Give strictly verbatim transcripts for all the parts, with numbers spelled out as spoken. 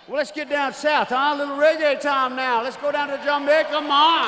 Well, let's get down south, huh? A little reggae time now. Let's go down to Jamaica. Come on.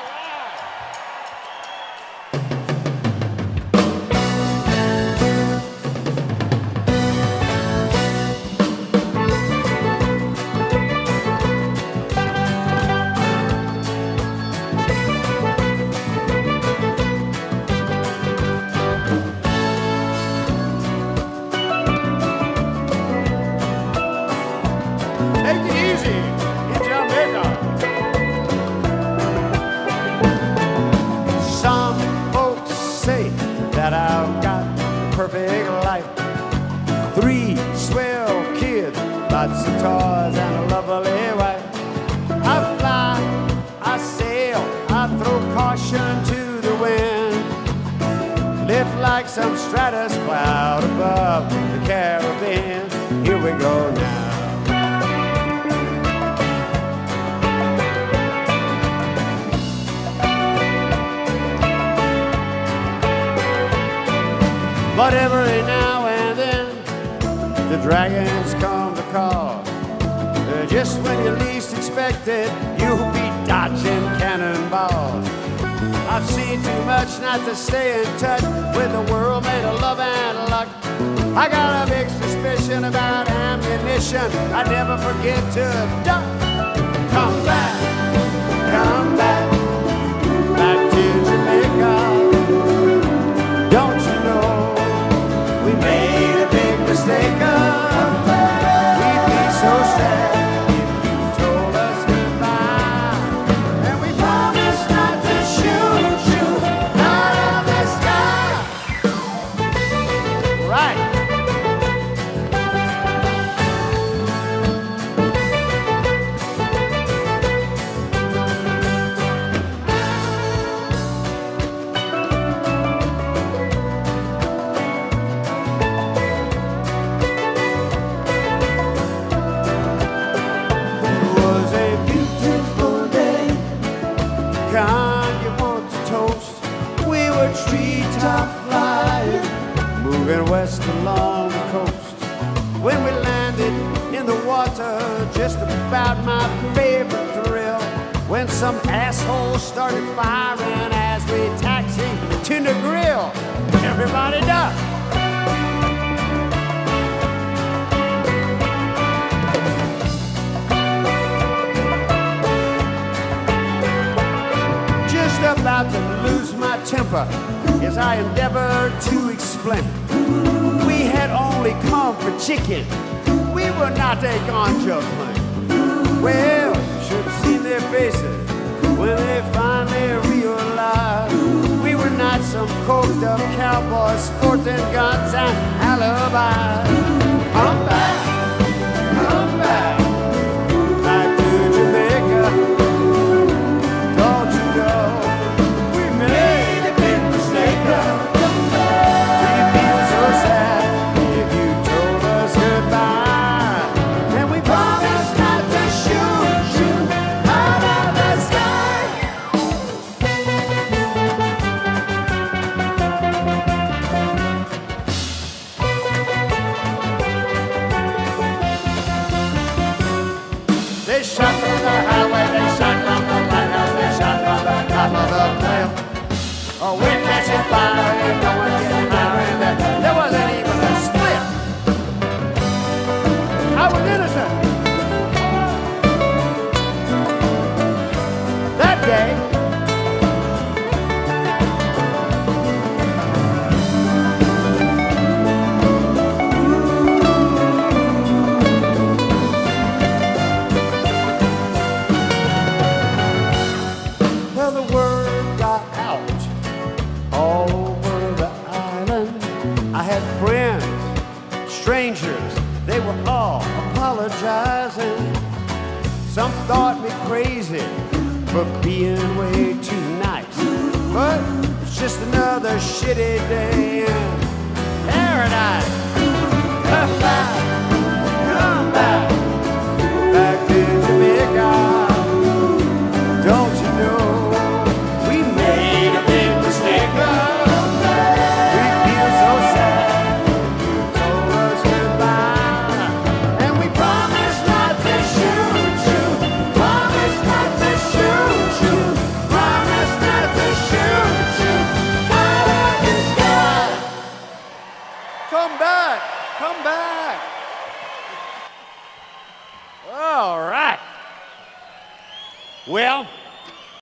That I've got a perfect life. Three swell kids, lots of toys, and a lovely wife. I fly, I sail, I throw caution to the wind. Lift like some stratus cloud above the Caribbean. Here we go now. But every now and then, the dragons come to call. Uh, just when you least expect it, you'll be dodging cannonballs. I've seen too much not to stay in touch with a world made of love and luck. I got a big suspicion about ammunition I never forget to duck. Come back, come back, back to Jamaica. Don't you know? We made a big mistake. We'd be so sad if you told us goodbye. And we promised not to shoot you out of the sky. Right. Treetop flying, moving west along the coast. When we landed in the water, just about my favorite thrill. When some asshole started firing as we taxied to the grill. Everybody duck. Just about to lose my temper as I endeavor to explain. We had only come for chicken. We were not a ganja plane. Well, you should have seen their faces when they finally realized we were not some coked up cowboys sporting guns and alibis. Come back, come back, back to Jamaica. Don't you know we made a big mistake? We'd be so sad if you told us goodbye. And we promised not to shoot you out of the sky. They shot from the highway, they shot from the lighthouse, they shot from the top of the cliff. Oh, we're catching fire and no one getting higher, and there, there wasn't even a split. I was innocent. That day, well, the word got out all over the island. I had friends, strangers, they were all apologizing. Some thought me crazy for being way too nice, but it's just another shitty day in paradise. Come back, come back, back to Jamaica. Don't you know we made a big mistake? We feel so sad you told us goodbye, and we promised not to Come back. All right. Well,